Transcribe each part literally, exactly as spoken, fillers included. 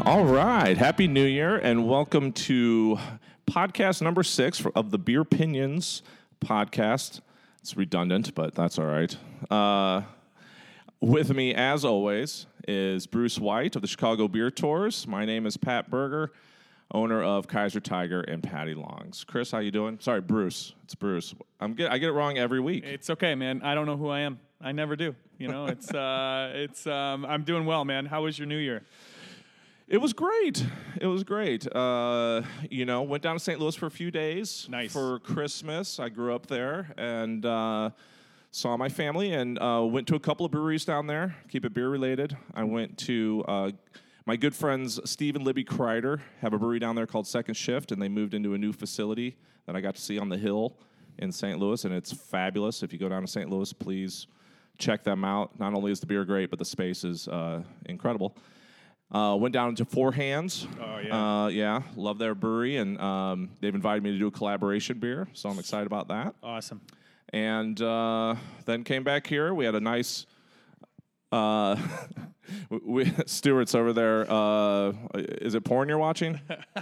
All right. Happy New Year, and welcome to podcast number six of the Beer Pinions podcast. It's redundant, but that's all right. Uh, with me, as always, is Bruce White of the Chicago Beer Tours. My name is Pat Berger, owner of Kaiser Tiger and Patty Longs. Chris, how you doing? Sorry, Bruce. It's Bruce. I'm get, I get it wrong every week. It's okay, man. I don't know who I am. I never do. You know, it's uh, it's. Um, I'm doing well, man. How was your New Year? It was great. It was great. Uh, you know, went down to Saint Louis for a few days. Nice. For Christmas. I grew up there and uh, saw my family and uh, went to a couple of breweries down there. Keep it beer related. I went to uh, my good friends Steve and Libby Kreider have a brewery down there called Second Shift, and they moved into a new facility that I got to see on the hill in Saint Louis, and it's fabulous. If you go down to Saint Louis, please check them out. Not only is the beer great, but the space is uh, incredible. Uh, went down to Four Hands. Oh, yeah. Uh, yeah, love their brewery, and um, they've invited me to do a collaboration beer, so I'm excited about that. Awesome. And uh, then came back here. We had a nice... Uh, we, Stuart's over there. Uh, is it porn you're watching?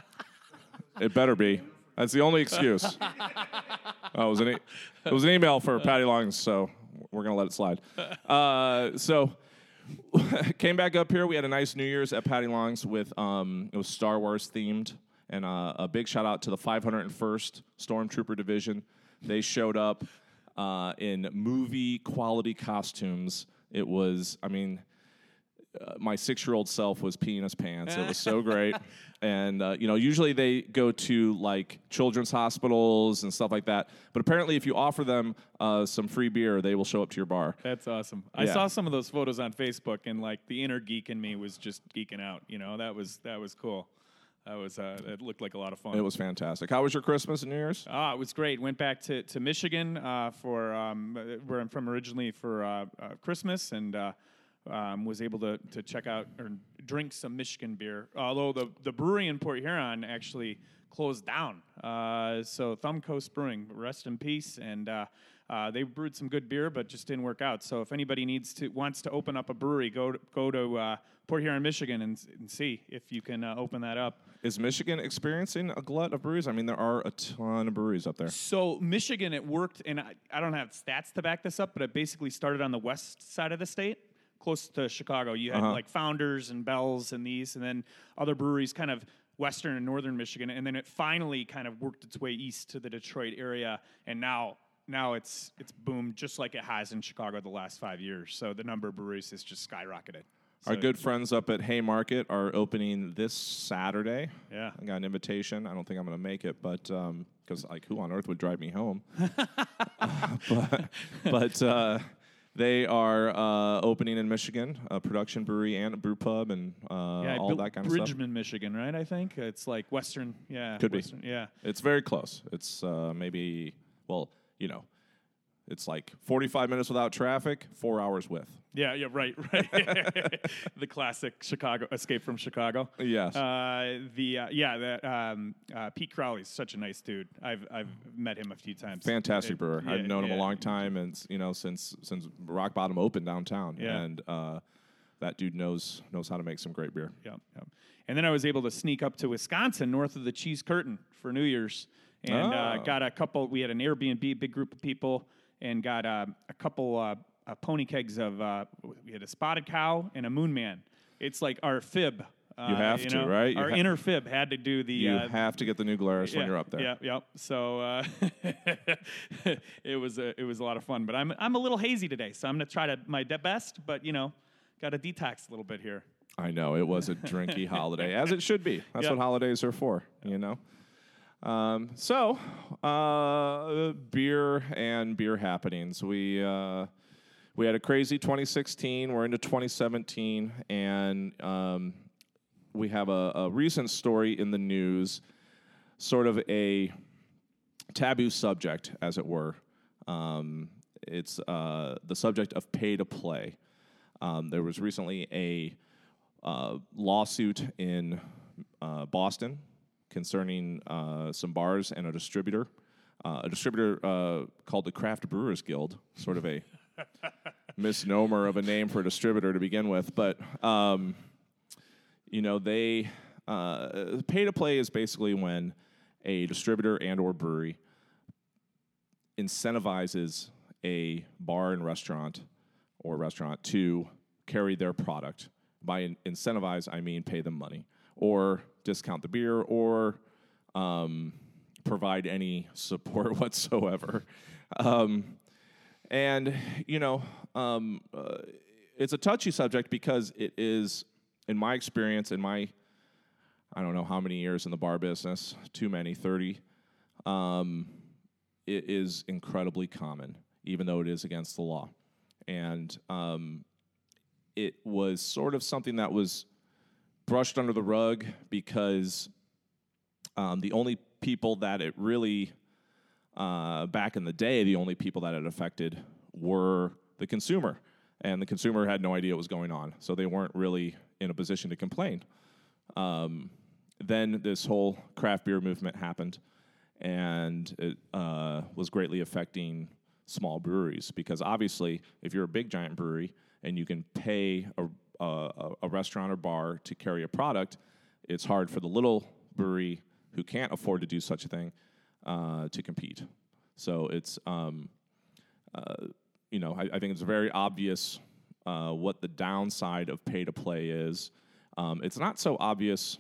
It better be. That's the only excuse. Oh, it was an, e- it was an email for Patty Longs, so we're going to let it slide. Uh, so... Came back up here. We had a nice New Year's at Patty Longs with um, it was Star Wars themed, and uh, a big shout out to the five hundred first Stormtrooper Division. They showed up uh, in movie quality costumes. It was, I mean, uh, my six year old self was peeing his pants. It was so great. And, uh, you know, usually they go to, like, children's hospitals and stuff like that. But apparently if you offer them uh, some free beer, they will show up to your bar. That's awesome. I Yeah. saw some of those photos on Facebook, and, like, the inner geek in me was just geeking out. You know, that was that was cool. That was uh, it looked like a lot of fun. It was fantastic. How was your Christmas and New Year's? Ah, it was great. Went back to, to Michigan uh, for um, where I'm from originally for uh, uh, Christmas, and uh, um, was able to, to check out or drink some Michigan beer. Although the, the brewery in Port Huron actually closed down. Uh, so Thumb Coast Brewing, rest in peace. And uh, uh, they brewed some good beer, but just didn't work out. So if anybody needs to wants to open up a brewery, go to, go to uh, Port Huron, Michigan, and, and see if you can uh, open that up. Is Michigan experiencing a glut of breweries? I mean, there are a ton of breweries up there. So Michigan, it worked, and I, I don't have stats to back this up, but it basically started on the west side of the state, close to Chicago. You had Uh-huh. like Founders and Bells and these, and then other breweries kind of western and northern Michigan, and then it finally kind of worked its way east to the Detroit area, and now now it's it's boomed just like it has in Chicago the last five years. So the number of breweries has just skyrocketed. Our So- good friends up at Haymarket are opening this Saturday. Yeah. I got an invitation. I don't think I'm going to make it, but because like who on earth would drive me home? uh, but but uh, they are uh, opening in Michigan, a production brewery and a brew pub and uh, yeah, all Bill- that kind of stuff. Bridgman, Michigan, right? I think it's like western. Yeah, Could be. western, Yeah. It's very close. It's uh, maybe well, you know, it's like forty-five minutes without traffic, four hours with. Yeah, yeah, right, right. The classic Chicago Escape from Chicago. Yes. Uh, the uh, yeah, that um, uh, Pete Crowley's such a nice dude. I've I've met him a few times. Fantastic It- brewer. yeah, I've known him yeah. a long time, and you know since since Rock Bottom opened downtown, Yeah. and uh, that dude knows knows how to make some great beer. Yeah, yeah. And then I was able to sneak up to Wisconsin, north of the Cheese Curtain, for New Year's, and uh, Oh. got a couple. We had an Airbnb, big group of people, and got uh, a couple uh, uh, pony kegs of. Uh, we had a Spotted Cow and a Moon Man. It's like our fib. Uh, You have to, know? right? You Our ha- inner fib had to do the. You uh, have to get the new Glarus when yeah, you're up there. Yeah, yeah. So uh, it was a, it was a lot of fun. But I'm I'm a little hazy today, so I'm gonna try to my de- best. But you know, got to detax a little bit here. I know it was a drinky holiday, as it should be. That's Yeah. what holidays are for, you know. Um, so, uh, beer and beer happenings. We uh, we had a crazy twenty sixteen. We're into twenty seventeen, and um, we have a, a recent story in the news, sort of a taboo subject, as it were. Um, it's uh, the subject of pay to play. Um, there was recently a uh, lawsuit in uh, Boston concerning uh, some bars and a distributor. Uh, a distributor uh, called the Craft Brewers Guild, sort of a misnomer of a name for a distributor to begin with. But, um, you know, they uh, pay to play is basically when a distributor and or brewery incentivizes a bar and restaurant or restaurant to carry their product. By in- incentivize, I mean pay them money or discount the beer or um, provide any support whatsoever. Um, and, you know, um, uh, it's a touchy subject because it is, in my experience, in my, I don't know how many years in the bar business, too many, thirty, um, it is incredibly common, even though it is against the law. And um, it was sort of something that was brushed under the rug because um, the only people that it really, uh, back in the day, the only people that it affected were the consumer. And the consumer had no idea what was going on, so they weren't really in a position to complain. Um, then this whole craft beer movement happened, and it uh, was greatly affecting small breweries because obviously, if you're a big giant brewery and you can pay a, a, a restaurant or bar to carry a product, it's hard for the little brewery who can't afford to do such a thing uh, to compete. So it's, um, uh, you know, I, I think it's very obvious uh, what the downside of pay to play is. Um, it's not so obvious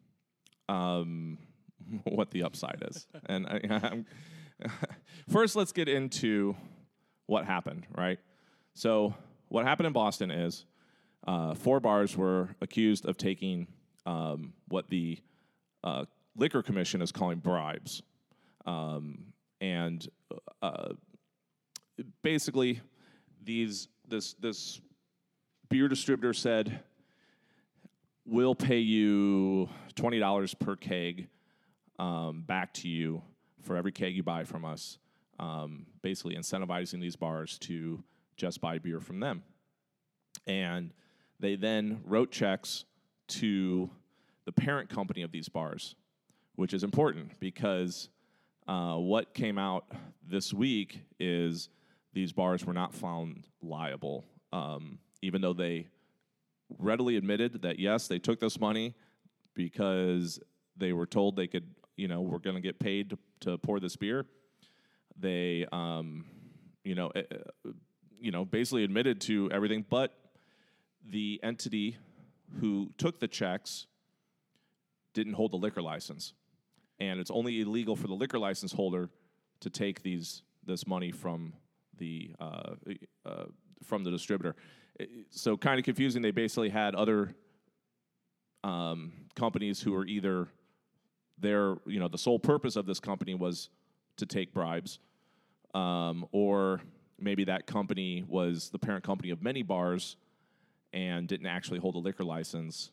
um, what the upside is. And I, I'm first, let's get into what happened, right? So what happened in Boston is uh, four bars were accused of taking um, what the uh, Liquor Commission is calling bribes. Um, and uh, basically, these this this beer distributor said, we'll pay you twenty dollars per keg um, back to you for every keg you buy from us, um, basically incentivizing these bars to just buy beer from them. And they then wrote checks to the parent company of these bars, which is important because uh, what came out this week is these bars were not found liable, um, even though they readily admitted that, yes, they took this money because they were told they could, you know, were going to get paid to, to pour this beer. They, um, you know, uh, you know, basically admitted to everything, but the entity who took the checks didn't hold the liquor license, and it's only illegal for the liquor license holder to take these this money from the uh, uh, from the distributor. So kind of confusing. They basically had other um, companies who were either their, you know, the sole purpose of this company was to take bribes, um, or maybe that company was the parent company of many bars and didn't actually hold a liquor license.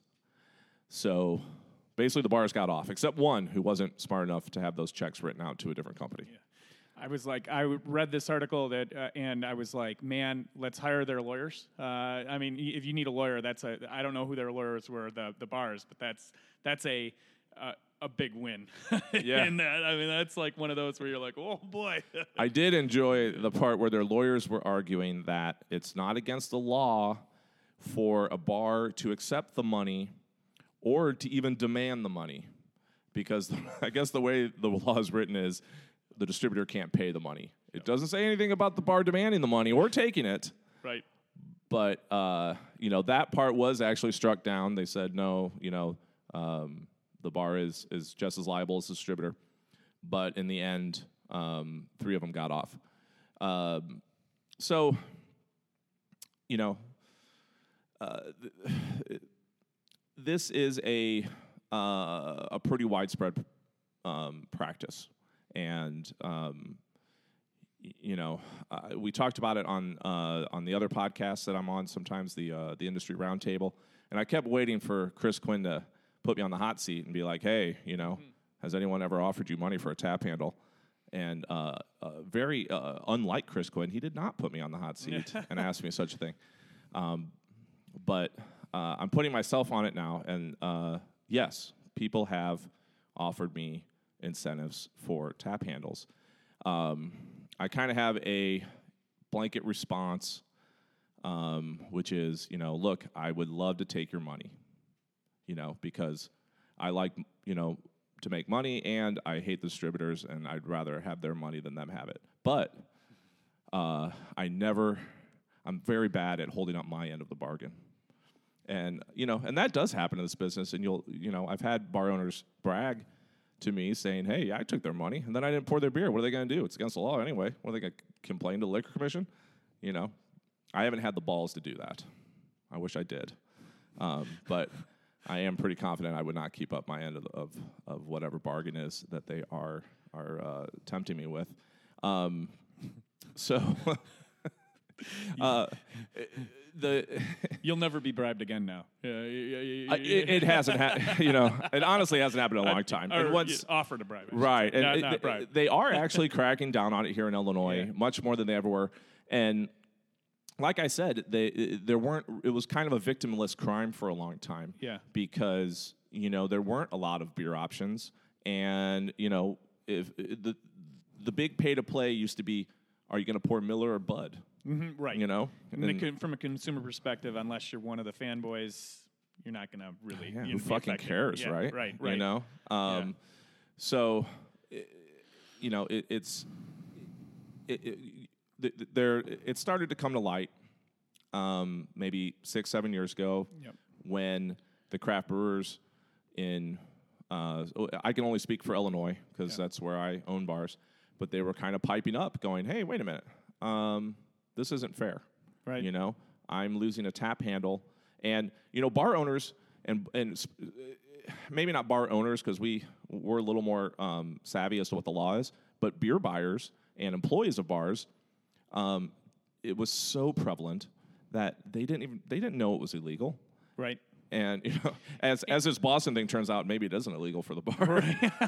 So basically the bars got off, except one who wasn't smart enough to have those checks written out to a different company. Yeah. I was like, I read this article that, uh, and I was like, man, let's hire their lawyers. Uh, I mean, if you need a lawyer, that's a, I don't know who their lawyers were, the the bars, but that's that's a uh, a big win. Yeah. In that, I mean, that's like one of those where you're like, oh boy. I did enjoy the part where their lawyers were arguing that it's not against the law for a bar to accept the money or to even demand the money, because I guess the way the law is written is the distributor can't pay the money. It doesn't say anything about the bar demanding the money or taking it. Right. But, uh, you know, that part was actually struck down. They said, no, you know, um, the bar is, is just as liable as the distributor. But in the end, um, three of them got off. Um, so, you know, uh, th- this is a, uh, a pretty widespread um, practice. And, um, y- you know, uh, we talked about it on uh, on the other podcasts that I'm on, sometimes the uh, the Industry Roundtable. And I kept waiting for Chris Quinn to put me on the hot seat and be like, hey, you know, mm-hmm. has anyone ever offered you money for a tap handle? And uh, uh, very uh, unlike Chris Quinn, he did not put me on the hot seat and ask me such a thing. Um, but uh, I'm putting myself on it now. And uh, yes, people have offered me incentives for tap handles. Um, I kind of have a blanket response, um, which is, you know, look, I would love to take your money. you know, because I like, you know, to make money, and I hate the distributors, and I'd rather have their money than them have it. But uh, I never, I'm very bad at holding up my end of the bargain. And, you know, and that does happen in this business, and you'll, you know, I've had bar owners brag to me saying, hey, I took their money, and then I didn't pour their beer. What are they going to do? It's against the law anyway. What are they going to complain to the liquor commission? You know, I haven't had the balls to do that. I wish I did. Um, but I am pretty confident I would not keep up my end of, of, of whatever bargain is that they are are uh, tempting me with. Um, so uh, the You'll never be bribed again now. Yeah, yeah, yeah, I, it, it hasn't happened. You know, it honestly hasn't happened in a long time. Or and once offer to bribe. right, and not, it, not th- bribe. they are actually cracking down on it here in Illinois, Yeah. much more than they ever were. And like I said, they there weren't. It was kind of a victimless crime for a long time. Yeah. Because you know there weren't a lot of beer options, and you know if the the big pay to play used to be, are you going to pour Miller or Bud? Mm-hmm, right. You know, And the And- con- from a consumer perspective, unless you're one of the fanboys, you're not going to really. Yeah, you who know, be fucking affected. cares, Yeah, right? Right, right. You know, um, so i- you know, it, it's it, it, th- th- there. It started to come to light um, maybe six, seven years ago Yep. when the craft brewers in uh, I can only speak for Illinois because Yeah. that's where I own bars, but they were kind of piping up, going, "Hey, wait a minute, um, this isn't fair." Right. You know, I'm losing a tap handle, and you know, bar owners and and sp- uh, maybe not bar owners because we we're a little more um, savvy as to what the law is, but beer buyers and employees of bars, um, it was so prevalent that they didn't even they didn't know it was illegal. Right. And you know, as as this Boston thing turns out, maybe it isn't illegal for the bar.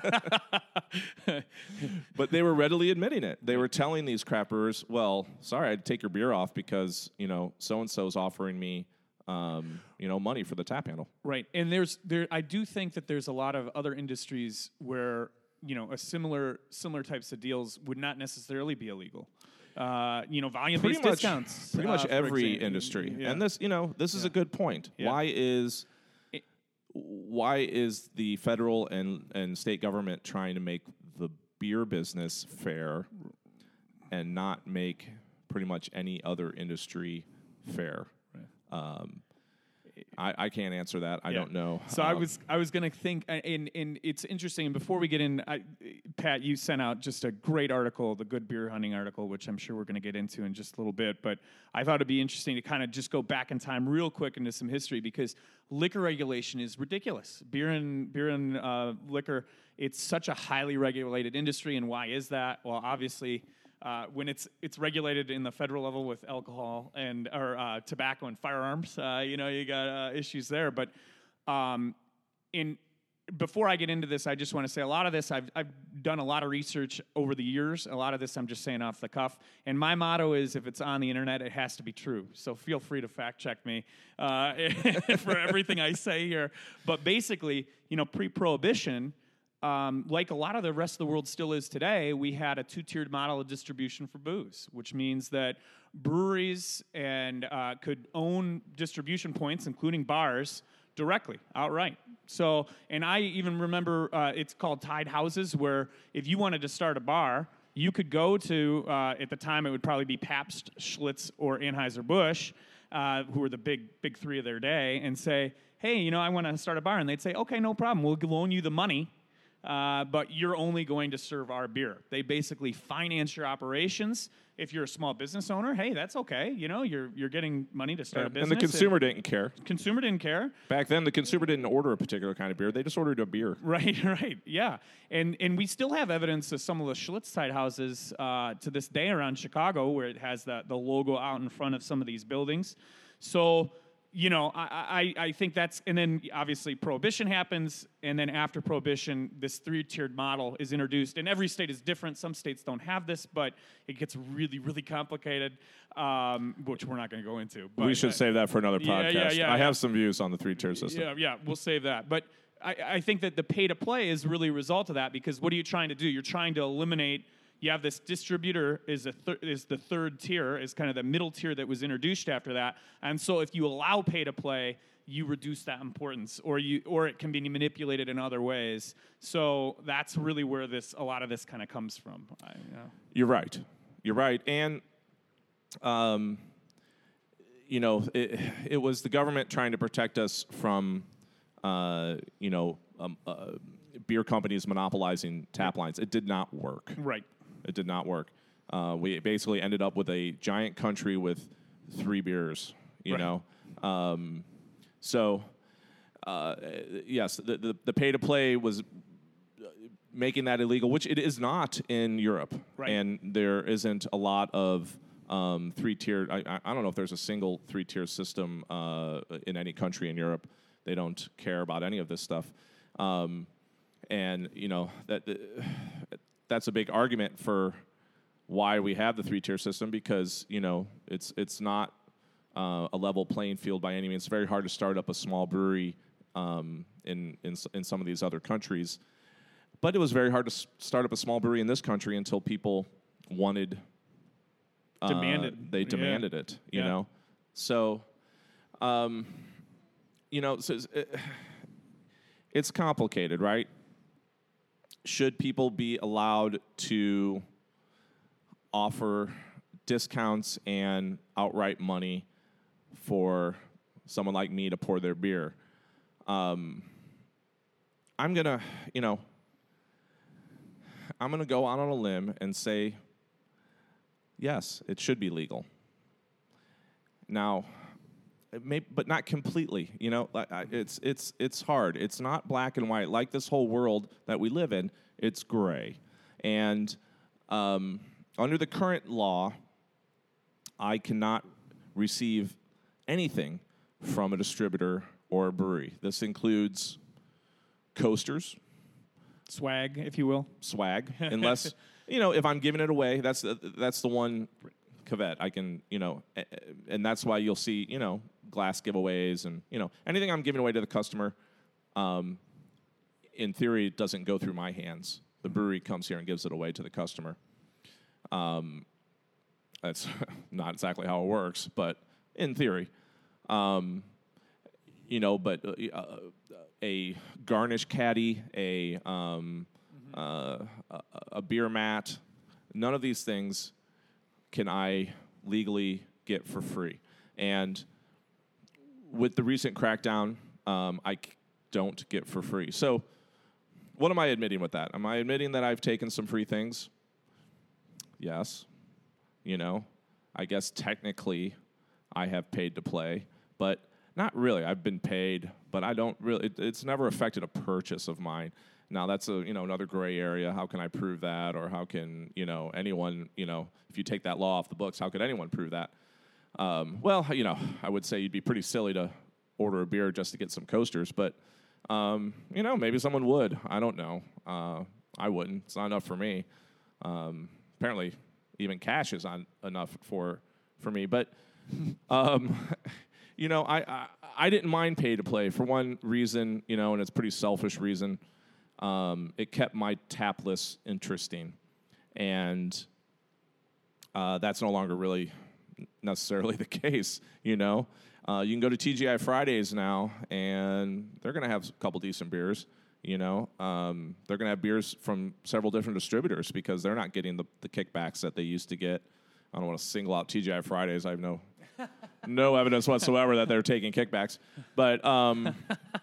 But they were readily admitting it. They were telling these craft brewers, "Well, sorry, I'd take your beer off because you know so and so's offering me, um, you know, money for the tap handle." Right, and there's there. I do think that there's a lot of other industries where you know a similar similar types of deals would not necessarily be illegal. Uh, you know, volume-based Pretty much, discounts. pretty uh, much for every example. industry, Yeah. and this, you know, this is Yeah. a good point. Yeah. Why is It- why is the federal and and state government trying to make the beer business fair and not make pretty much any other industry fair? Um, I, I can't answer that. I Yeah. don't know. So I Um, was I was gonna think, uh, and and it's interesting. And before we get in, I, Pat, you sent out just a great article, the Good Beer Hunting article, which I'm sure we're gonna get into in just a little bit. But I thought it'd be interesting to kind of just go back in time real quick into some history because liquor regulation is ridiculous. Beer and beer and uh, liquor, it's such a highly regulated industry, and why is that? Well, obviously. Uh, when it's it's regulated in the federal level with alcohol and or uh, tobacco and firearms, uh, you know you got uh, issues there. But um, in before I get into this, I just want to say a lot of this I've I've done a lot of research over the years. A lot of this I'm just saying off the cuff. And my motto is, if it's on the internet, it has to be true. So feel free to fact check me uh, for everything I say here. But basically, you know, pre-prohibition. Um, like a lot of the rest of the world still is today, we had a two-tiered model of distribution for booze, which means that breweries and uh, could own distribution points, including bars, directly, outright. So, and I even remember uh, it's called tied houses, where if you wanted to start a bar, you could go to, uh, at the time it would probably be Pabst, Schlitz, or Anheuser-Busch, uh, who were the big, big three of their day, and say, hey, you know, I want to start a bar. And they'd say, okay, no problem. We'll loan you the money. Uh, but you're only going to serve our beer. They basically finance your operations. If you're a small business owner, hey, that's okay. You know, you're you're getting money to start a and, business. and the consumer didn't care. consumer didn't care. Back then, the consumer didn't order a particular kind of beer. They just ordered a beer. Right, right, yeah. And and we still have evidence of some of the Schlitz tied houses uh, to this day around Chicago, where it has the, the logo out in front of some of these buildings. So, you know, I, I, I think that's, and then obviously Prohibition happens, and then after Prohibition, this three-tiered model is introduced, and every state is different. Some states don't have this, but it gets really, really complicated, um, which we're not going to go into. But, we should uh, save that for another yeah, podcast. yeah, yeah, I yeah. have some views on the three-tier system. Yeah, yeah, we'll save that. But I, I think that the pay-to-play is really a result of that, because what are you trying to do? You're trying to eliminate. You have this distributor is a thir- is the third tier, is kind of the middle tier that was introduced after that. And so if you allow pay to play, you reduce that importance, or you, or it can be manipulated in other ways. So that's really where this, a lot of this kind of comes from. I, you know. You're right. You're right. And, um, you know, it, it was the government trying to protect us from, uh, you know, um, uh, beer companies monopolizing tap lines. It did not work. Right. It did not work. Uh, we basically ended up with a giant country with three beers, you Right. know. Um, so, uh, yes, the, the, the pay-to-play was making that illegal, which it is not in Europe. Right. And there isn't a lot of um, three-tier. I, I don't know if there's a single three-tier system uh, in any country in Europe. They don't care about any of this stuff. Um, and, you know, that that's a big argument for why we have the three-tier system, because, you know, it's it's not uh, a level playing field by any means. It's very hard to start up a small brewery um, in, in in some of these other countries. But it was very hard to s- start up a small brewery in this country until people wanted... Uh, Demanded. They Yeah. demanded it, you Yeah. know? So, um, you know, so it's, it, it's complicated, right? Should people be allowed to offer discounts and outright money for someone like me to pour their beer? Um, I'm going to, you know, I'm going to go out on a limb and say, yes, it should be legal. Now, it may, but not completely. You know, I- I- it's it's it's hard. It's not black and white. Like this whole world that we live in, it's gray. And um, under the current law, I cannot receive anything from a distributor or a brewery. This includes coasters, Swag, if you will. swag, unless, you know, if I'm giving it away, that's the, that's the one caveat I can, you know, a- a- and that's why you'll see, you know, glass giveaways and, you know, anything I'm giving away to the customer, um, in theory, it doesn't go through my hands. The brewery comes here and gives it away to the customer. Um, that's not exactly how it works, but in theory. Um, you know, but uh, uh, a garnish caddy, a um, mm-hmm. uh, a, a beer mat, none of these things can I legally get for free. And with the recent crackdown, um, I c- don't get for free. So what am I admitting with that? Am I admitting that I've taken some free things? Yes. You know, I guess technically I have paid to play, but not really. I've been paid, but I don't really, it, it's never affected a purchase of mine. Now, that's a, you know, another gray area. How can I prove that? Or how can, you know, anyone, you know, if you take that law off the books, how could anyone prove that? Um, well, you know, I would say you'd be pretty silly to order a beer just to get some coasters, but, um, you know, maybe someone would. I don't know. Uh, I wouldn't. It's not enough for me. Um, apparently, even cash is not enough for for me. But, um, you know, I, I I didn't mind pay to play for one reason, you know, and it's a pretty selfish reason. Um, it kept my tap list interesting, and uh, that's no longer really necessarily the case, you know. Uh, you can go to T G I Fridays now, and they're going to have a couple decent beers, you know. Um, they're going to have beers from several different distributors because they're not getting the, the kickbacks that they used to get. I don't want to single out T G I Fridays. I have no no evidence whatsoever that they're taking kickbacks. But, um,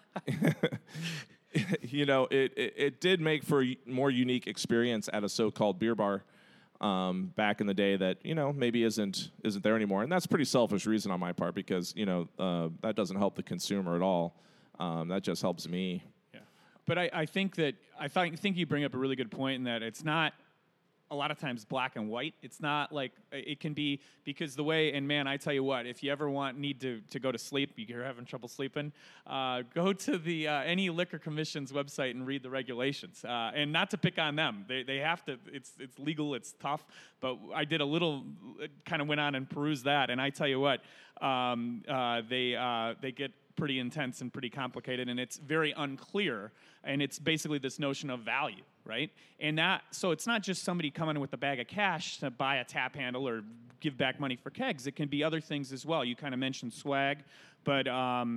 you know, it, it, it did make for a more unique experience at a so-called beer bar um, back in the day that, you know, maybe isn't isn't there anymore. And that's a pretty selfish reason on my part because, you know, uh, that doesn't help the consumer at all. Um, that just helps me. Yeah. But I, I think that, I th- think you bring up a really good point in that it's not a lot of times black and white. It's not like, it can be, because the way, and man, I tell you what, if you ever want, need to, to go to sleep, you're having trouble sleeping, uh, go to the, uh, any liquor commission's website and read the regulations. Uh, and not to pick on them. They, they have to, it's, it's legal, it's tough, but I did a little, kind of went on and perused that, and I tell you what, um, uh, they, uh, they get pretty intense and pretty complicated, and it's very unclear, and it's basically this notion of value, right? And that, so it's not just somebody coming in with a bag of cash to buy a tap handle or give back money for kegs. It can be other things as well. You kind of mentioned swag, but um,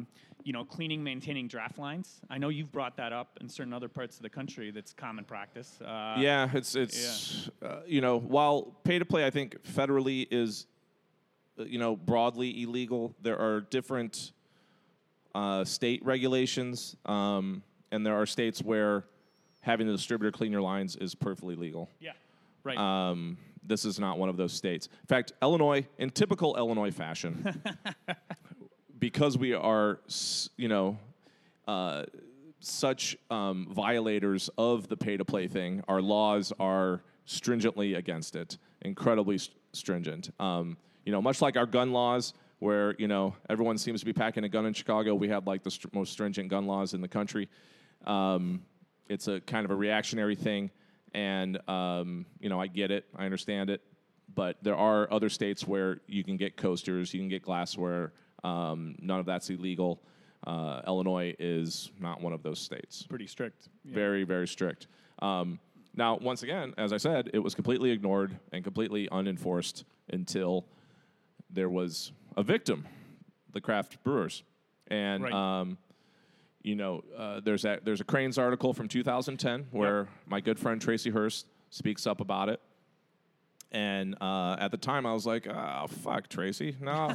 you know, cleaning, maintaining draft lines. I know you've brought that up in certain other parts of the country. That's common practice. Uh, yeah, it's it's yeah. Uh, you know, while pay to play, I think federally is, uh, you know, broadly illegal. There are different uh, state regulations, um, and there are states where having the distributor clean your lines is perfectly legal. Yeah, right. Um, this is not one of those states. In fact, Illinois, in typical Illinois fashion, because we are, you know, uh, such um, violators of the pay-to-play thing, our laws are stringently against it, incredibly st- stringent. Um, you know, much like our gun laws, where, you know, everyone seems to be packing a gun in Chicago, we have, like, the st- most stringent gun laws in the country. Um, it's a kind of a reactionary thing. And, um, you know, I get it. I understand it. But there are other states where you can get coasters, you can get glassware. Um, none of that's illegal. Uh, Illinois is not one of those states. Pretty strict. Yeah. Very, very strict. Um, now, once again, as I said, it was completely ignored and completely unenforced until there was a victim, the craft brewers. And... Right. Um, You know, uh, there's a there's a Crain's article from two thousand ten where yep. my good friend Tracy Hurst speaks up about it, and uh, at the time I was like, "Oh fuck, Tracy, no,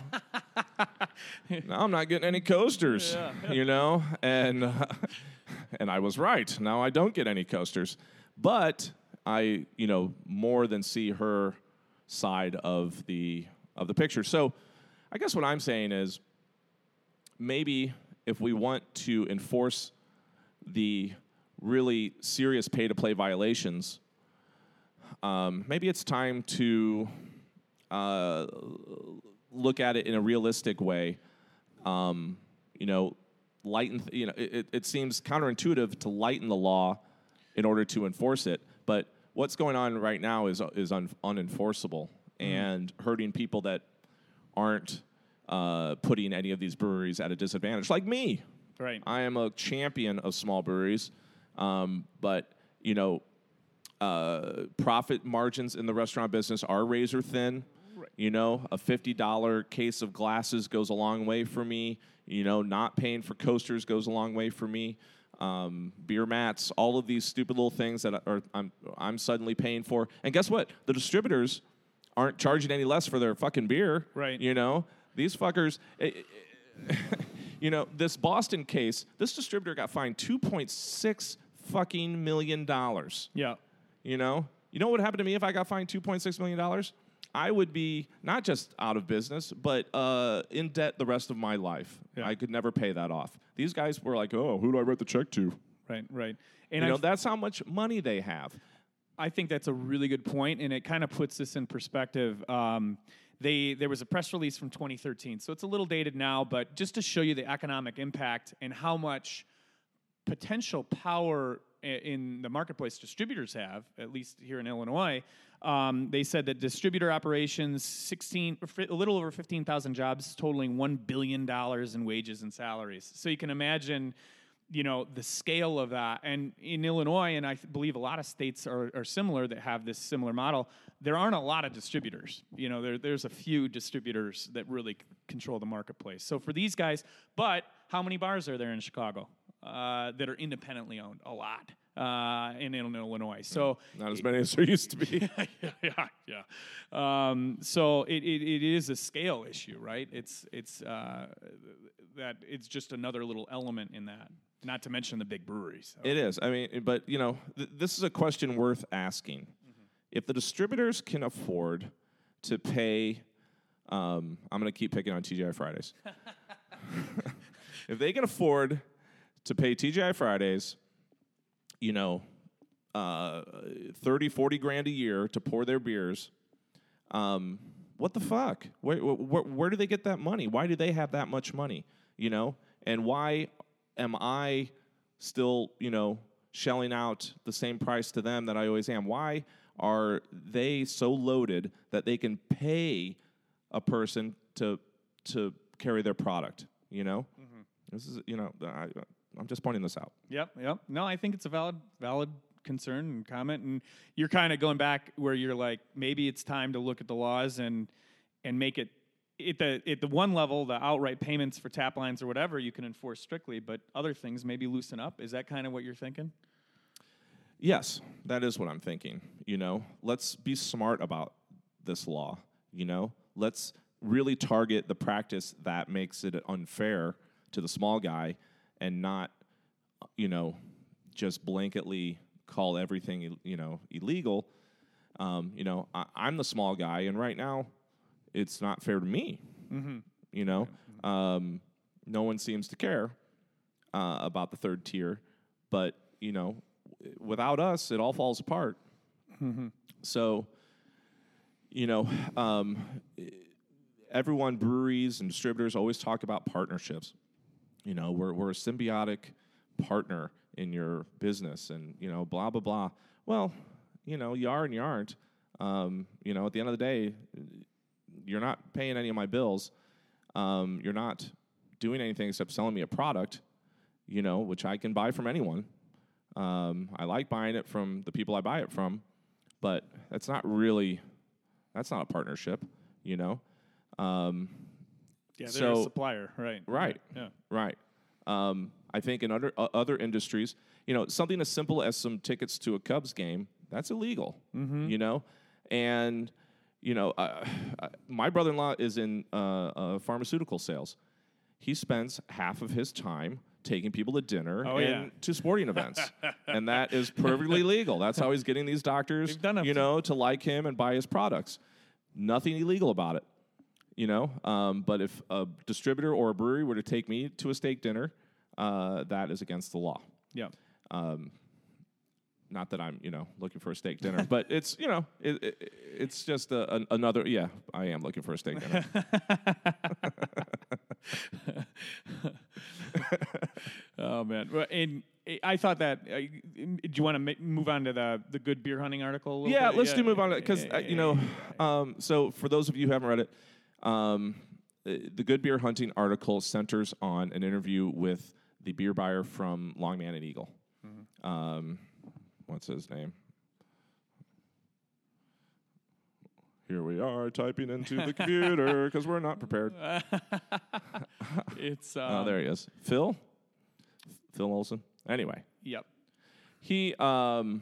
no, I'm not getting any coasters," yeah. you know, and uh, and I was right. Now I don't get any coasters, but I, you know, more than see her side of the of the picture. So, I guess what I'm saying is maybe, if we want to enforce the really serious pay-to-play violations, um, maybe it's time to uh, look at it in a realistic way. Um, you know, lighten. Th- you know, it, it seems counterintuitive to lighten the law in order to enforce it, but what's going on right now is is un- unenforceable mm. and hurting people that aren't. Uh, putting any of these breweries at a disadvantage, like me. Right. I am a champion of small breweries, um, but you know, uh, profit margins in the restaurant business are razor thin. Right. You know, a fifty dollar case of glasses goes a long way for me. You know, not paying for coasters goes a long way for me. Um, beer mats, all of these stupid little things that are I'm I'm suddenly paying for. And guess what? The distributors aren't charging any less for their fucking beer. Right. You know. These fuckers, you know, this Boston case, this distributor got fined two point six fucking million dollars. Yeah. You know? You know what would happen to me if I got fined two point six million dollars? I would be not just out of business, but uh, in debt the rest of my life. Yeah. I could never pay that off. These guys were like, oh, who do I write the check to? Right, right. And you know, I've, that's how much money they have. I think that's a really good point, and it kind of puts this in perspective. Um, They, there was a press release from twenty thirteen, so it's a little dated now, but just to show you the economic impact and how much potential power in the marketplace distributors have, at least here in Illinois, um, they said that distributor operations, sixteen, a little over fifteen thousand jobs, totaling one billion dollars in wages and salaries. So you can imagine, you know, the scale of that. And in Illinois, and I th- believe a lot of states are, are similar that have this similar model, there aren't a lot of distributors. You know, there, there's a few distributors that really c- control the marketplace. So for these guys, but how many bars are there in Chicago uh, that are independently owned? A lot uh, in, in Illinois. So not as many as there used to be. yeah, yeah, yeah. Um, so it, it it is a scale issue, right? It's it's uh, that it's just another little element in that. Not to mention the big breweries. So. It is. I mean, but, you know, th- this is a question worth asking. Mm-hmm. If the distributors can afford to pay, um, I'm going to keep picking on T G I Fridays. If they can afford to pay T G I Fridays, you know, uh, thirty, forty grand a year to pour their beers, um, what the fuck? Where, where, where do they get that money? Why do they have that much money? You know, and why am I still, you know, shelling out the same price to them that I always am? Why are they so loaded that they can pay a person to to carry their product? You know, mm-hmm. This is, you know, I, I'm just pointing this out. Yep, yep. No, I think it's a valid valid concern and comment, and you're kind of going back where you're like, maybe it's time to look at the laws and and make it at the at the one level, the outright payments for tap lines or whatever, you can enforce strictly, but other things maybe loosen up. Is that kind of what you're thinking? Yes, that is what I'm thinking. You know, let's be smart about this law. You know, let's really target the practice that makes it unfair to the small guy, and not, you know, just blanketly call everything, you know, illegal. Um, you know, I, I'm the small guy, and right now, it's not fair to me. Mm-hmm. You know, mm-hmm. um, no one seems to care uh, about the third tier, but you know, without us, it all falls apart. Mm-hmm. So, you know, um, everyone, breweries and distributors always talk about partnerships. You know, we're we're a symbiotic partner in your business, and you know, blah blah blah. Well, you know, you are and you aren't. Um, you know, at the end of the day, you're not paying any of my bills. Um, you're not doing anything except selling me a product, you know, which I can buy from anyone. Um, I like buying it from the people I buy it from, but that's not really, that's not a partnership, you know. Um, yeah, they're so, a supplier, right? Right. Yeah. Right. Um, I think in other uh, other industries, you know, something as simple as some tickets to a Cubs game, that's illegal, mm-hmm. you know, and. You know, uh, my brother-in-law is in uh, uh, pharmaceutical sales. He spends half of his time taking people to dinner oh, and yeah. to sporting events, and that is perfectly legal. That's how he's getting these doctors, you know, to like him and buy his products. Nothing illegal about it, you know. Um, but if a distributor or a brewery were to take me to a steak dinner, uh, that is against the law. Yeah. Um, Not that I'm, you know, looking for a steak dinner, but it's, you know, it, it, it's just a, an, another. Yeah, I am looking for a steak dinner. Oh man, well, and I thought that. Uh, do you want to ma- move on to the the good beer hunting article? A Yeah, bit? let's yeah. do move on because uh, you know. Um, so for those of you who haven't read it, um, the good beer hunting article centers on an interview with the beer buyer from Longman and Eagle. Mm-hmm. Um, What's his name? Here we are typing into the computer because we're not prepared. It's um, oh, there he is, Phil. Phil Olson. Anyway. Yep. He. Um,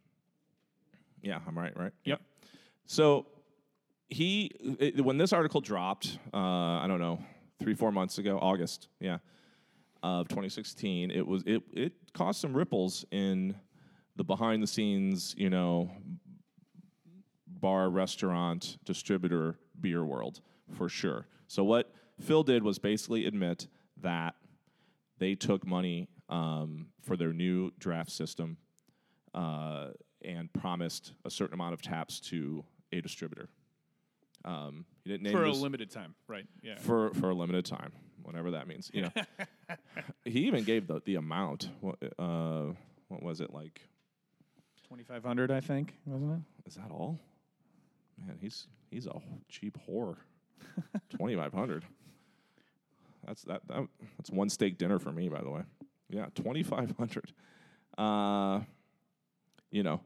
yeah, I'm right. Right. Yep. So he, it, when this article dropped, uh, I don't know, three, four months ago, August, yeah, of twenty sixteen, it was it it caused some ripples in the behind the scenes, you know, bar, restaurant, distributor, beer world, for sure. So what Phil did was basically admit that they took money um, for their new draft system uh, and promised a certain amount of taps to a distributor. Um, he didn't name for a this, limited time, right? Yeah. For for a limited time, whatever that means. You know, he even gave the the amount. What, uh, what was it like? twenty-five hundred, I think, wasn't it? Is that all? Man, he's he's a cheap whore. twenty-five hundred. That's that, that that's one steak dinner for me, by the way. Yeah, twenty-five hundred. Uh, you know,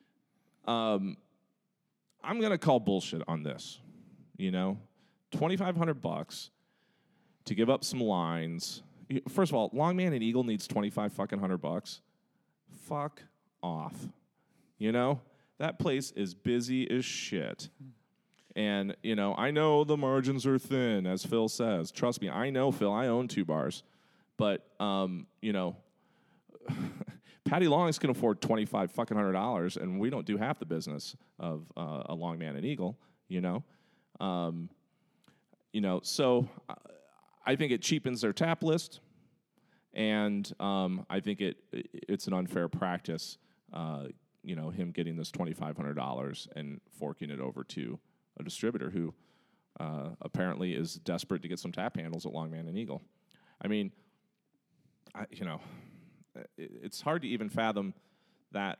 um, I'm gonna call bullshit on this. You know, twenty-five hundred bucks to give up some lines. First of all, Longman and Eagle needs twenty-five fucking hundred bucks. Fuck off. You know, that place is busy as shit. And, you know, I know the margins are thin, as Phil says. Trust me, I know, Phil. I own two bars. But, um, you know, Patty Longs can afford twenty-five fucking hundred dollars, and we don't do half the business of uh, a Longman and Eagle, you know. Um, you know, so uh, I think it cheapens their tap list, and um, I think it it's an unfair practice. Uh, you know, him getting this twenty-five hundred dollars and forking it over to a distributor who uh, apparently is desperate to get some tap handles at Longman and Eagle. I mean, I, you know, it, it's hard to even fathom that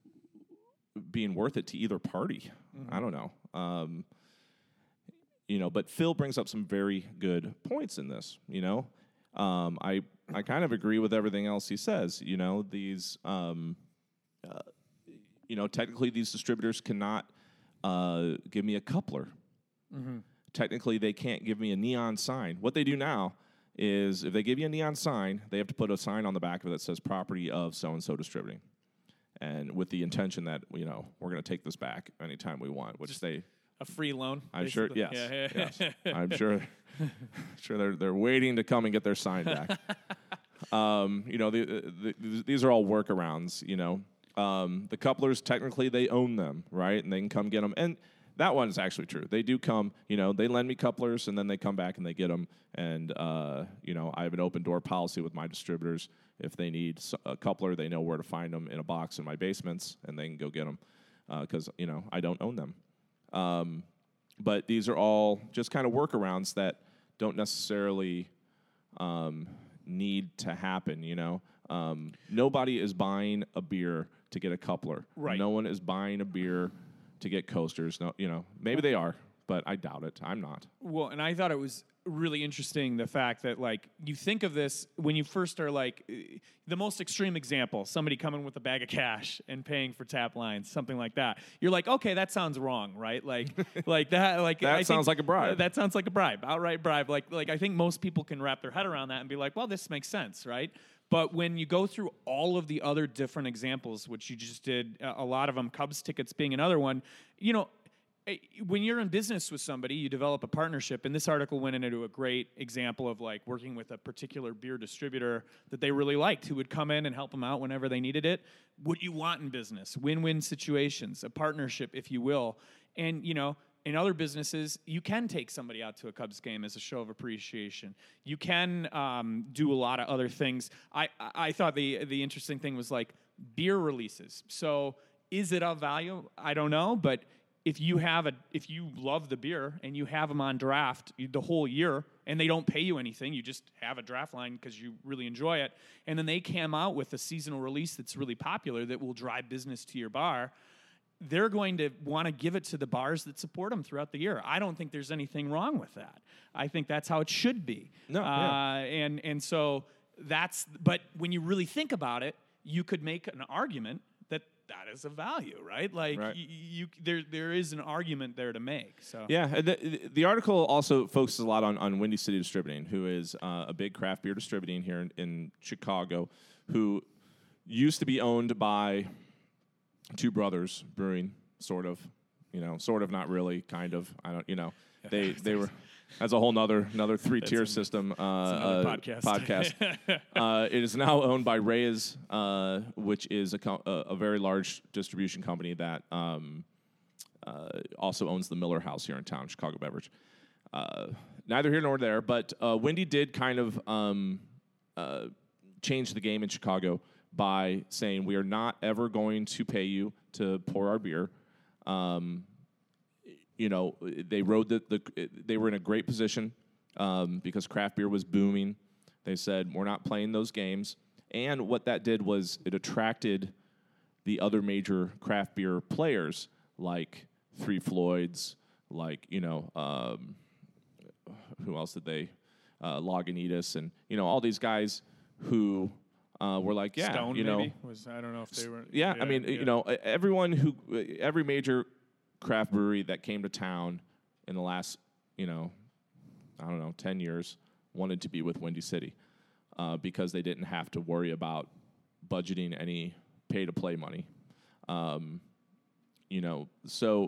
being worth it to either party. Mm-hmm. I don't know. Um, you know, but Phil brings up some very good points in this, you know. Um, I I kind of agree with everything else he says. You know, these... Um, uh, You know, technically, these distributors cannot uh, give me a coupler mm-hmm. technically they can't give me a neon sign. What they do now is if they give you a neon sign, they have to put a sign on the back of it that says property of so-and-so distributing. And with the intention that, you know, we're going to take this back anytime we want, which Just they... A free loan? I'm sure, basically. yes. Yeah, yeah. yes. I'm sure sure they're, they're waiting to come and get their sign back. um, you know, the, the, the, these are all workarounds, you know. Um, the couplers, technically, they own them, right? And they can come get them. And that one is actually true. They do come, you know, they lend me couplers, and then they come back and they get them. And, uh, you know, I have an open door policy with my distributors. If they need a coupler, they know where to find them in a box in my basements, and they can go get them because, uh, you know, I don't own them. Um, but these are all just kind of workarounds that don't necessarily um, need to happen, you know. Um, nobody is buying a beer to get a coupler. Right. No one is buying a beer to get coasters. No, you know, maybe they are, but I doubt it. I'm not. Well, and I thought it was really interesting the fact that, like, you think of this when you first are like uh, the most extreme example, somebody coming with a bag of cash and paying for tap lines, something like that. You're like, okay, that sounds wrong, right? Like, like that, like that I sounds think, like a bribe. Uh, that sounds like a bribe, outright bribe. Like, like I think most people can wrap their head around that and be like, well, this makes sense, right? But when you go through all of the other different examples, which you just did, uh, a lot of them, Cubs tickets being another one, you know, when you're in business with somebody, you develop a partnership. And this article went into a great example of like working with a particular beer distributor that they really liked, who would come in and help them out whenever they needed it. What you want in business, win-win situations, a partnership, if you will. And, you know, in other businesses, you can take somebody out to a Cubs game as a show of appreciation. You can um, do a lot of other things. I, I thought the the interesting thing was like beer releases. So is it of value? I don't know, but if you have a if you love the beer and you have them on draft the whole year and they don't pay you anything, you just have a draft line because you really enjoy it, and then they come out with a seasonal release that's really popular that will drive business to your bar, they're going to want to give it to the bars that support them throughout the year. I don't think there's anything wrong with that. I think that's how it should be. No, uh, yeah. and and so that's. But when you really think about it, you could make an argument that that is a value, right? Like right. Y- you, there there is an argument there to make. So yeah, the, the article also focuses a lot on, on Windy City Distributing, who is uh, a big craft beer distributing here in, in Chicago, who used to be owned by two brothers brewing, sort of, you know, sort of, not really, kind of. I don't, you know, they they were. That's a whole nother another three tier system. Uh, another uh, podcast. podcast. uh, it is now owned by Reyes, uh, which is a, co- a a very large distribution company that um, uh, also owns the Miller House here in town, Chicago Beverage. Uh, neither here nor there, but uh, Windy did kind of um, uh, change the game in Chicago by saying we are not ever going to pay you to pour our beer. Um, you know, they rode the, the they were in a great position um, because craft beer was booming. They said, we're not playing those games. And what that did was it attracted the other major craft beer players like Three Floyds, like, you know, um, who else did they? Uh, Lagunitas, and, you know, all these guys who uh, were like, yeah, Stone, you know. maybe? Was, I don't know if they were. Yeah, I mean, yeah. you know, everyone who, every major craft brewery that came to town in the last, you know, I don't know, ten years wanted to be with Windy City uh, because they didn't have to worry about budgeting any pay-to-play money. Um, you know, so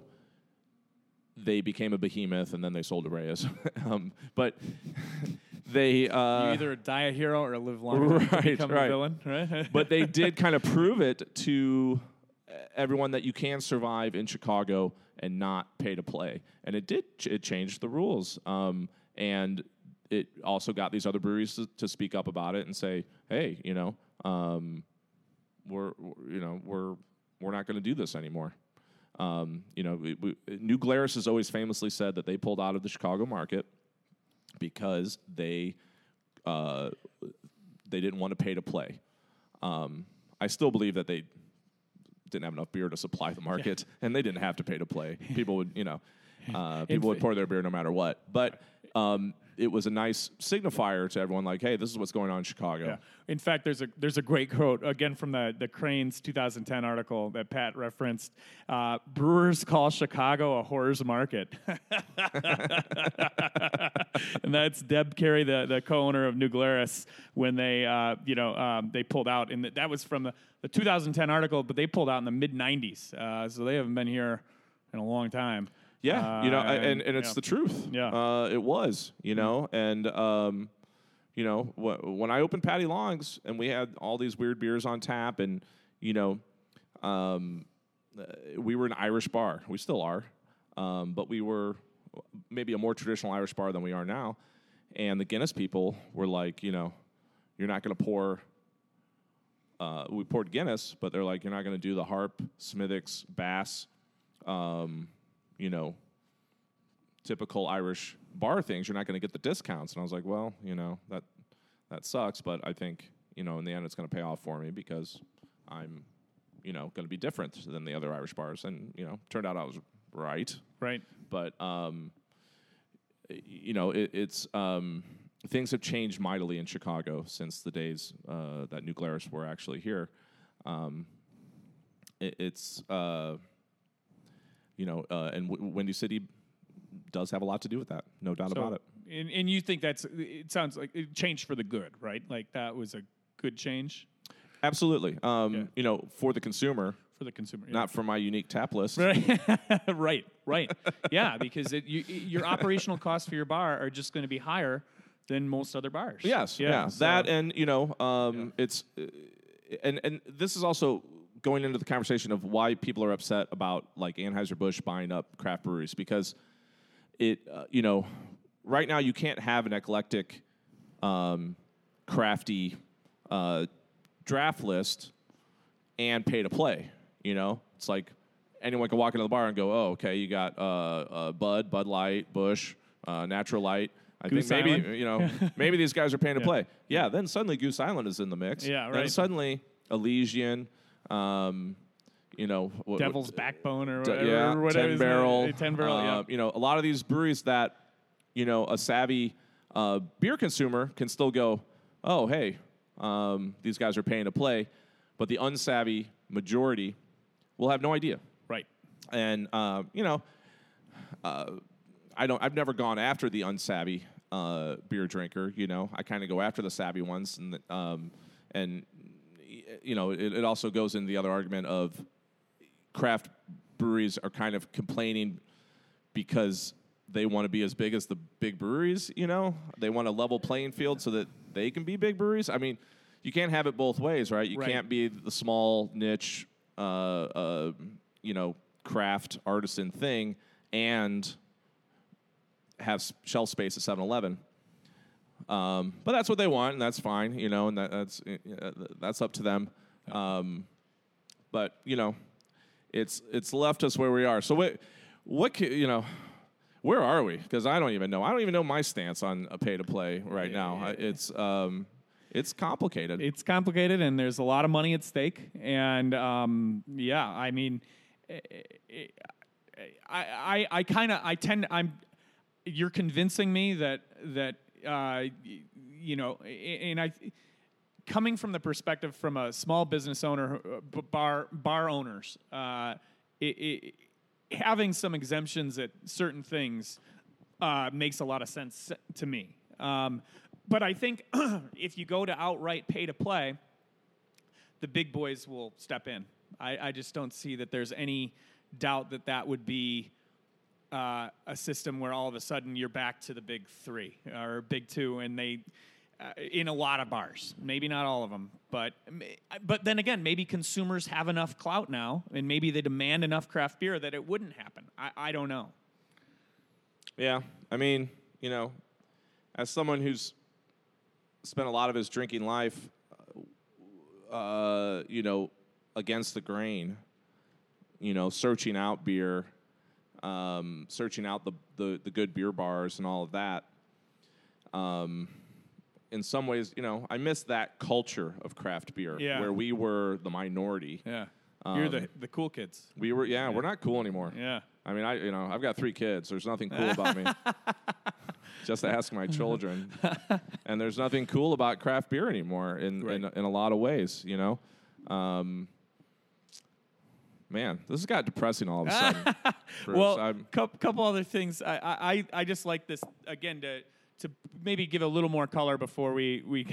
they became a behemoth, and then they sold to Reyes. um, but they... Uh, you either die a hero or live longer right, to become right. a villain, right? But they did kind of prove it to everyone that you can survive in Chicago and not pay to play. And it did. Ch- it changed the rules. Um, and it also got these other breweries to, to speak up about it and say, hey, you know, um, we're, you know, we're, we're not going to do this anymore. Um, you know, we, we, New Glarus has always famously said that they pulled out of the Chicago market because they, uh, they didn't want to pay to play. Um, I still believe that they didn't have enough beer to supply the market, yeah. and they didn't have to pay to play. People would, you know, uh, people would pour their beer no matter what. But um, it was a nice signifier to everyone, like, hey, this is what's going on in Chicago. Yeah. In fact, there's a there's a great quote again from the the Cranes two thousand ten article that Pat referenced. Uh, Brewers call Chicago a whore's market, and that's Deb Carey, the, the co-owner of New Glarus, when they uh, you know um, they pulled out, and that was from the, the two thousand ten article, but they pulled out in the mid nineties, uh, so they haven't been here in a long time. Yeah, you know, Uh, and, and it's yeah. the truth. Yeah. Uh, it was, you know, and, um, you know, wh- when I opened Patty Long's and we had all these weird beers on tap and, you know, um, uh, we were an Irish bar. We still are. Um, but we were maybe a more traditional Irish bar than we are now. And the Guinness people were like, you know, you're not going to pour... Uh, we poured Guinness, but they're like, you're not going to do the Harp, Smithwick's, Bass, um, you know, typical Irish bar things. You're not going to get the discounts. And I was like, well, you know, that that sucks, but I think, you know, in the end it's going to pay off for me because I'm, you know, going to be different than the other Irish bars. And, you know, turned out I was right. Right. But, um, you know, it, it's... Um, things have changed mightily in Chicago since the days uh, that New Glarus were actually here. Um, it, it's, uh, you know, uh, and w- Windy City does have a lot to do with that, no doubt So, about it. And, and you think that's, it sounds like it changed for the good, right? Like that was a good change Absolutely. Um, Yeah. You know, for the consumer, for the consumer. Yeah. not for my unique tap list. Right, right, right. Yeah, because it, you, your operational costs for your bar are just going to be higher than most other bars. Yes, yeah. so- That and, you know, um, it's, uh, and, and this is also going into the conversation of why people are upset about, like, Anheuser-Busch buying up craft breweries, because it, uh, you know, right now you can't have an eclectic, um, crafty uh, draft list and pay to play, you know? It's like anyone can walk into the bar and go, oh, okay, you got uh, uh, Bud, Bud Light, Busch, uh, Natural Light. I Goose think maybe, Island. you know, maybe these guys are paying to Yeah. play. Yeah, then suddenly Goose Island is in the mix. Yeah, Then right. suddenly Elysian, um, you know. What, Devil's what, Backbone or d- whatever. yeah, or whatever ten is barrel. the- ten barrel, uh, yeah. You know, a lot of these breweries that, you know, a savvy uh, beer consumer can still go, oh, hey, um, these guys are paying to play. But the unsavvy majority will have no idea. Right. And, uh, you know, uh, I don't, I've never gone after the unsavvy uh, beer drinker, you know. I kind of go after the savvy ones. And, um, and y- you know, it, it also goes into the other argument of craft breweries are kind of complaining because they want to be as big as the big breweries, you know. They want a level playing field so that they can be big breweries. I mean, you can't have it both ways, right? You Right. can't be the small niche, uh, uh, you know, craft artisan thing and have s- shelf space at seven eleven. Um, but that's what they want, and that's fine, you know, and that, that's uh, that's up to them. Um, but you know, it's it's left us where we are. So what what ca- you know, where are we? Because I don't even know. I don't even know my stance on a pay to play right now. I- It's um, it's complicated. It's complicated, and there's a lot of money at stake. And um, yeah, I mean, eh, eh, I I, I kind of I tend I'm. You're convincing me that that uh, y- you know, a- and I. Coming from the perspective from a small business owner, uh, b- bar bar owners, uh, it, it, having some exemptions at certain things uh, makes a lot of sense to me. Um, but I think if you go to outright pay to play, the big boys will step in. I, I just don't see that there's any doubt that that would be uh, a system where all of a sudden you're back to the big three or big two, and they. Uh, in a lot of bars, maybe not all of them, but but then again, maybe consumers have enough clout now, and maybe they demand enough craft beer that it wouldn't happen. I, I don't know. Yeah, I mean, you know, as someone who's spent a lot of his drinking life, uh, you know, against the grain, you know, searching out beer, um, searching out the, the the good beer bars and all of that. Um, in some ways, you know, I miss that culture of craft beer Yeah. where we were the minority. Yeah, you're Um, the the cool kids. We were, yeah, we're not cool anymore. Yeah. I mean, I, you know, I've got three kids. There's nothing cool about me. Just ask my children. And there's nothing cool about craft beer anymore in, Right. in, in a lot of ways, you know? Um, man, this has got depressing all of a sudden. Bruce. Well, I'm- couple, couple other things. I, I, I- I just like this again to to maybe give a little more color before we we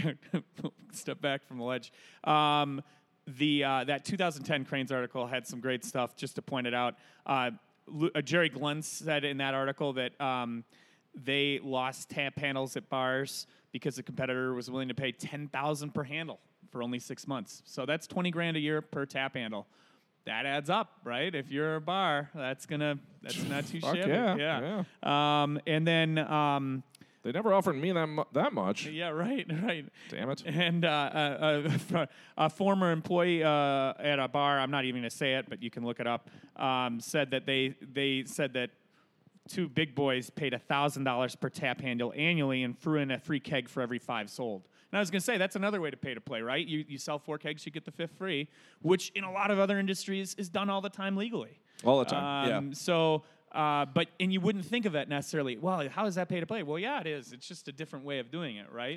step back from the ledge. Um, the uh, that two thousand ten Cranes article had some great stuff. Just to point it out, uh, Lu- uh, Jerry Glenn said in that article that um, they lost tap handles at bars because the competitor was willing to pay ten thousand per handle for only six months. So that's twenty grand a year per tap handle. That adds up, right? If you're a bar, that's gonna that's not too Fuck shabby. yeah, Um, and then um, they never offered me that, mu- that much. yeah, right, right. Damn it. And uh, a, a former employee uh, at a bar, I'm not even going to say it, but you can look it up, um, said that they they said that two big boys paid one thousand dollars per tap handle annually and threw in a free keg for every five sold. And I was going to say, that's another way to pay to play, right? You, you sell four kegs, you get the fifth free, which in a lot of other industries is done all the time legally. All the time, Um, yeah. So, uh, but, and you wouldn't think of that necessarily. Well, how is that pay to play? Well, yeah, it is. It's just a different way of doing it, right?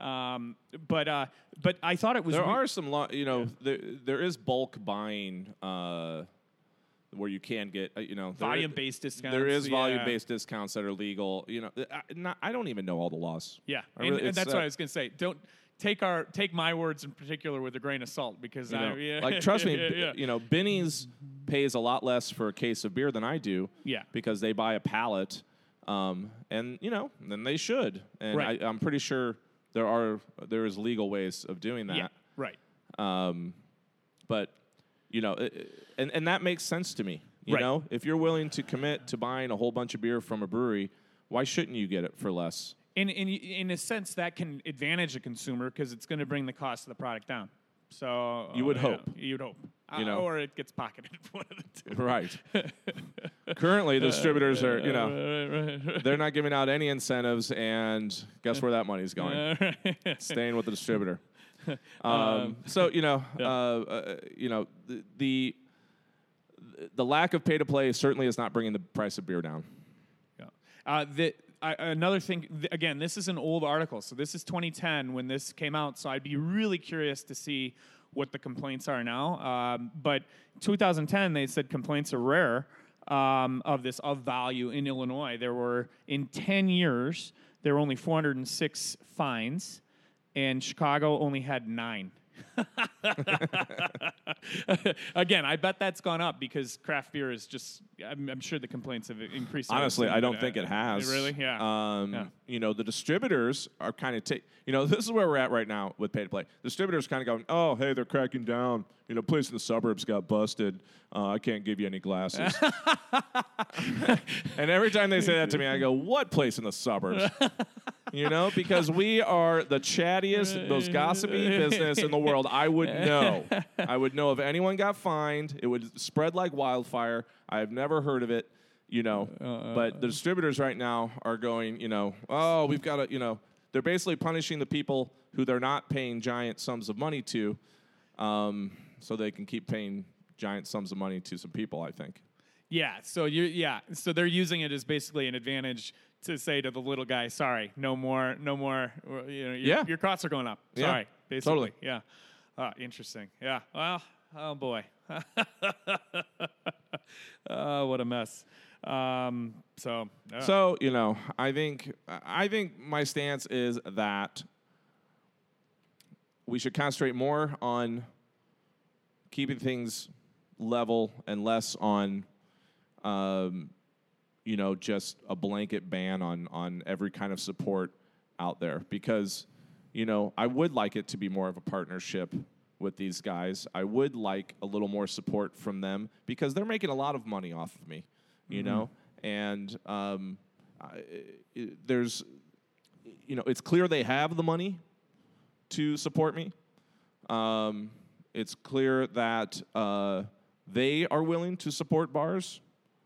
Um, but, uh, but I thought it was. There re- are some, lo- you know, there, there is bulk buying uh, where you can get, uh, you know, there- Volume-based discounts, There is yeah. volume-based discounts that are legal. You know, I, not, I don't even know all the laws. Yeah, I and, really- and it's, that's uh, what I was going to say. Don't take our take my words in particular with a grain of salt because You I know, yeah, like, trust me, yeah, b- yeah. you know, Benny's pays a lot less for a case of beer than I do. Yeah. Because they buy a pallet, um, and you know, then they should. And Right. I, I'm pretty sure there are there is legal ways of doing that. yeah, right. Um, but you know, it, it- and and that makes sense to me. You Right. know, if you're willing to commit to buying a whole bunch of beer from a brewery, why shouldn't you get it for less? In in in a sense, that can advantage a consumer because it's going to bring the cost of the product down. So You would uh, hope. Yeah, you'd hope. You Uh, know. or it gets pocketed. One of the two. Right. Currently, the distributors are, you know, Right, right, right. they're not giving out any incentives, and guess where that money's going? Staying with the distributor. Um, so you know, yeah. uh, uh, you know, the, the the lack of pay to play certainly is not bringing the price of beer down. Yeah. Uh, the, I, another thing, th- again, this is an old article. So this is twenty ten when this came out. So I'd be really curious to see what the complaints are now. Um, but two thousand ten, they said complaints are rare um, of this of value in Illinois. There were, in ten years, there were only four hundred six fines, and Chicago only had nine. Again, I bet that's gone up because craft beer is just. I'm, I'm sure the complaints have increased. Honestly, I don't Uh, think it has. Really? Yeah. Um, Yeah. You know, the distributors are kind of take. You know, this is where we're at right now with pay to play. Distributors kind of going, oh, hey, they're cracking down. You know, place in the suburbs got busted. Uh, I can't give you any glasses. And every time they say that to me, I go, what place in the suburbs? You know, because we are the chattiest, most gossipy business in the world. I would know. I would know if anyone got fined. It would spread like wildfire. I have never heard of it, you know. But the distributors right now are going, you know, oh, we've got to, you know, they're basically punishing the people who they're not paying giant sums of money to, um, so they can keep paying giant sums of money to some people, I think. Yeah, so you yeah, so they're using it as basically an advantage to say to the little guy, "Sorry, no more, no more. uh, You know, your, Yeah. your costs are going up. Yeah, Sorry, basically. totally. Yeah, ah, interesting. Yeah. Well, oh boy. Oh, what a mess. Um, so, uh, So, you know, I think I think my stance is that we should concentrate more on keeping things level and less on, um, you know, just a blanket ban on on every kind of support out there. Because, you know, I would like it to be more of a partnership with these guys. I would like a little more support from them because they're making a lot of money off of me, you Mm-hmm. know? And um, I, it, there's, you know, it's clear they have the money to support me. Um, it's clear that uh, they are willing to support bars.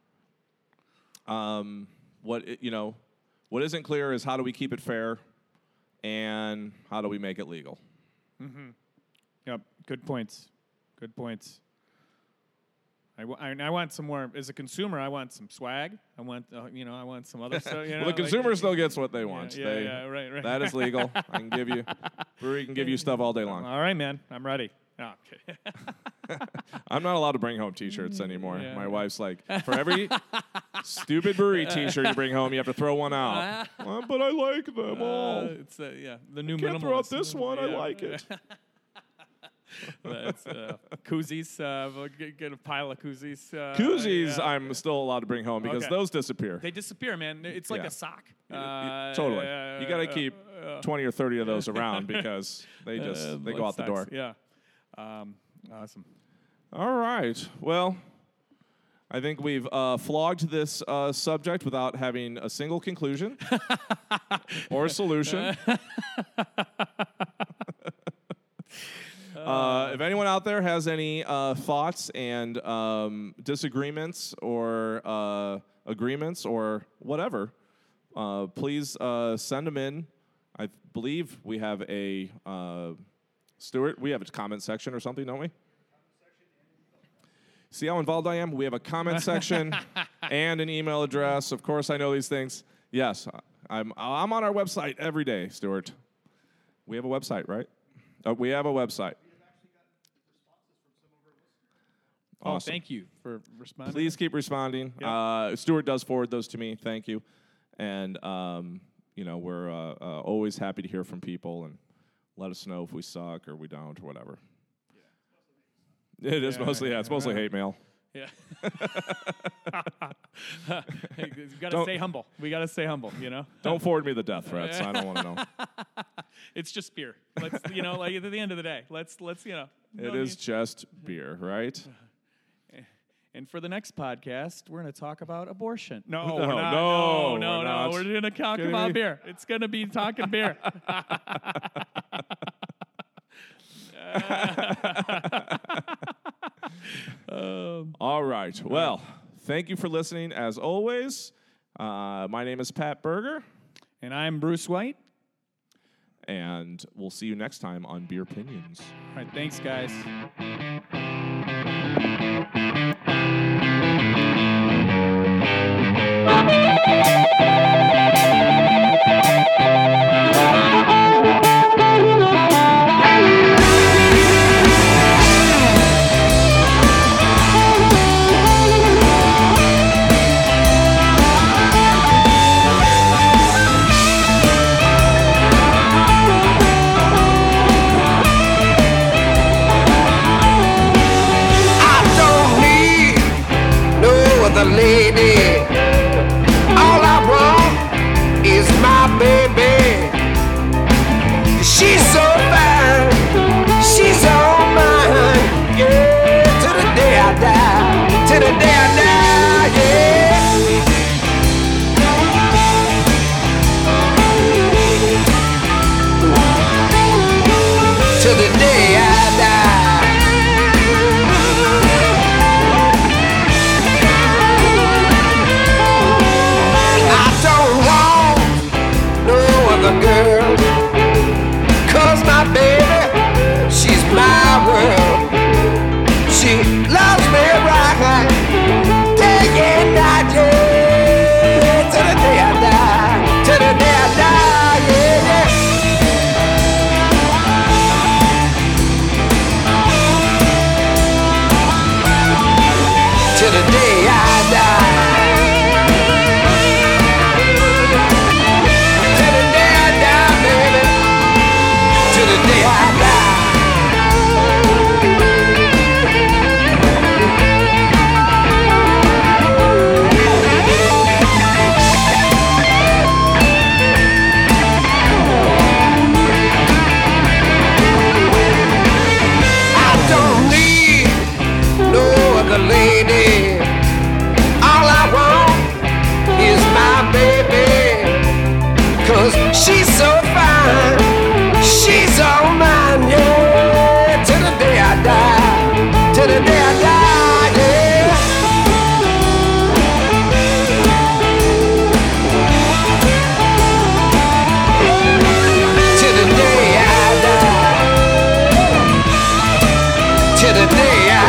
Um, what it, you know, what isn't clear is how do we keep it fair, and how do we make it legal? Yep. Good points. Good points. I, w- I, I want some more. As a consumer, I want some swag. I want, uh, you know, I want some other stuff. You know, Well, the consumer like, still gets what they want. Yeah, They- yeah, right, right. That is legal. I can give you, brewery can give you stuff all day long. All right, man. I'm ready. No, okay. I'm not allowed to bring home T-shirts anymore. Yeah. My wife's like, for every stupid brewery T-shirt you bring home, you have to throw one out. Well, but I like them all. Uh, it's uh, yeah, the new Can't throw out minimalist. this one. I Yeah. like it. That's uh, koozies. Uh, we'll get, get a pile of koozies. Uh, Koozies, yeah. I'm still allowed to bring home because Okay. those disappear. They disappear, man. It's like Yeah. a sock. Y- Uh, totally. uh, You got to uh, keep uh, twenty or thirty of those around because they just uh, they go blood out the socks. door. Yeah. Um, awesome. All right. Well, I think we've uh, flogged this uh, subject without having a single conclusion or solution. Uh, if anyone out there has any uh, thoughts and um, disagreements or uh, agreements or whatever, uh, please uh, send them in. I believe we have a uh, Stuart. We have a comment section or something, don't we? See how involved I am? We have a comment section and an email address. Of course, I know these things. Yes, I'm. I'm on our website every day, Stuart. We have a website, right? Uh, we have a website. Oh, Awesome. thank you for responding. Please keep responding. Yeah. Uh, Stuart does forward those to me. Thank you. And, um, you know, we're uh, uh, always happy to hear from people and let us know if we suck or we don't or whatever. Yeah. It is Yeah, mostly, yeah, yeah, it's mostly yeah. hate mail. Yeah. hey, we got to Don't- stay humble. We got to stay humble, you know? Don't forward me the death threats. I don't want to know. It's just beer. Let's, you know, like at the end of the day, let's, let's, you know. It no is need- just beer, right? And for the next podcast, we're going to talk about abortion. No, No, we're not. no, no, no, we're no. not. We're going to talk Kidding about me? beer. It's going to be talking beer. um, All right. Well, thank you for listening as always. Uh, my name is Pat Berger, and I'm Bruce White. and we'll see you next time on Beer Opinions. All right, thanks, guys. I don't need no other lady. All I want is my baby. She's so fine, she's all mine. Yeah, to the day I die, to the day I die, yeah. To the day I die. I don't want no other girl, 'cause my baby, she's my world. She loves me right, day and night, yeah. To the day I die, to the day I die, yeah, yeah. To the day I die. To the day I die, baby. To the day I die. I don't need no other lady. All I want is my baby. 'Cause she's so fine, she's all mine, yeah. To the day I die, to the day I die, yeah. To the day I die, to the day I